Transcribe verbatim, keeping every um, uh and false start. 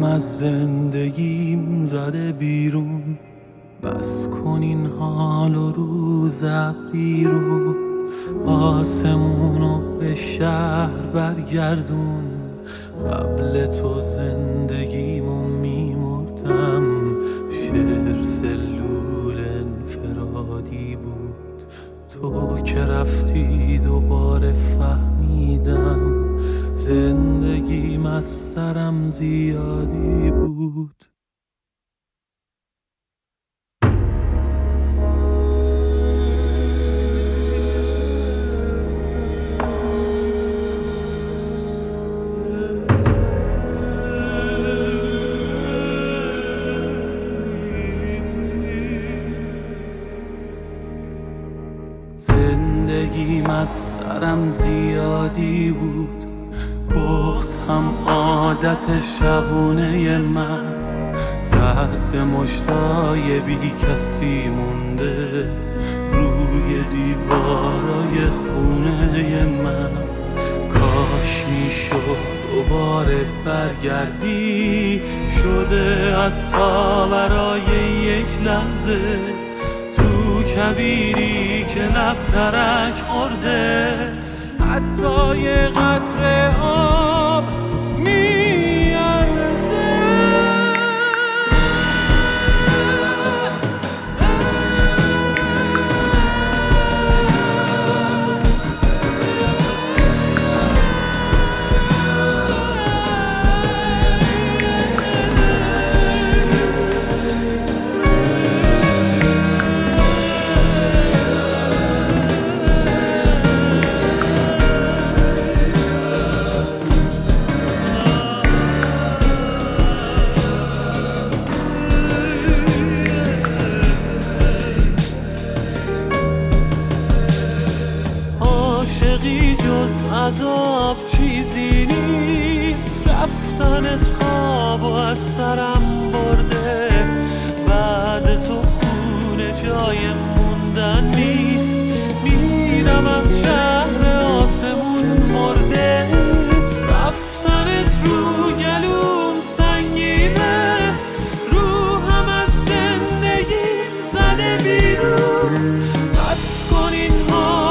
روحم از زندگیم زده بیرون. بس کن این حال و روز ابری رو، آسمونو به شهر برگردون. قبل تو زندگیمو میمردم، شعر سلول انفرادی بود. تو که رفتی دوباره فهمیدم، زندگیم از سرم زیادی بود. زندگیم از سرم زیادی بود، بغض هم عادت شبونه من. رد مشتای بی کسی مونده روی دیوارای خونه من. کاش میشد دوباره برگردی، شده حتی برای یک لحظه تو کویری که لب ترک خورده. حتی یه قطره آب میارزه. عاشقی جز عذاب چیزی نیست، رفتنت خواب و از سرم برده. بعد تو خونه جای موندن نیست، میرم از شهر آسمون مرده. رفتنت رو گلوم سنگینه، روحم از زندگی زده بیرون. بس کن این ها